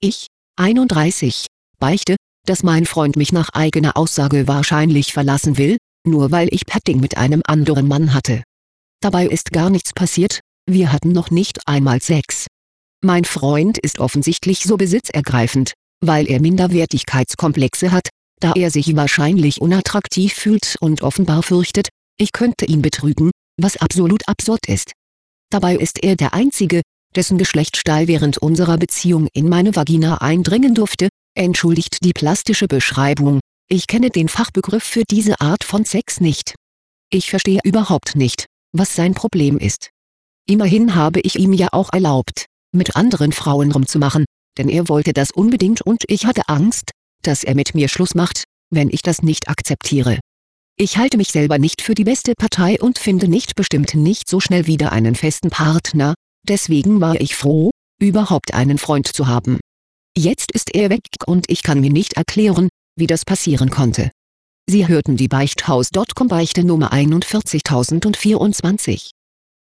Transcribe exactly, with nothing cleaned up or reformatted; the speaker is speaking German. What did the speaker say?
Ich, einunddreißig, beichte, dass mein Freund mich nach eigener Aussage wahrscheinlich verlassen will, nur weil ich Petting mit einem anderen Mann hatte. Dabei ist gar nichts passiert, wir hatten noch nicht einmal Sex. Mein Freund ist offensichtlich so besitzergreifend, weil er Minderwertigkeitskomplexe hat, da er sich wahrscheinlich unattraktiv fühlt und offenbar fürchtet, ich könnte ihn betrügen, was absolut absurd ist. Dabei ist er der Einzige, dessen Geschlechtsstahl während unserer Beziehung in meine Vagina eindringen durfte. Entschuldigt die plastische Beschreibung, ich kenne den Fachbegriff für diese Art von Sex nicht. Ich verstehe überhaupt nicht, was sein Problem ist. Immerhin habe ich ihm ja auch erlaubt, mit anderen Frauen rumzumachen, denn er wollte das unbedingt und ich hatte Angst, dass er mit mir Schluss macht, wenn ich das nicht akzeptiere. Ich halte mich selber nicht für die beste Partei und finde nicht bestimmt nicht so schnell wieder einen festen Partner, deswegen war ich froh, überhaupt einen Freund zu haben. Jetzt ist er weg und ich kann mir nicht erklären, wie das passieren konnte. Sie hörten die Beichthaus Punkt com Beichte Nummer einundvierzigtausendvierundzwanzig.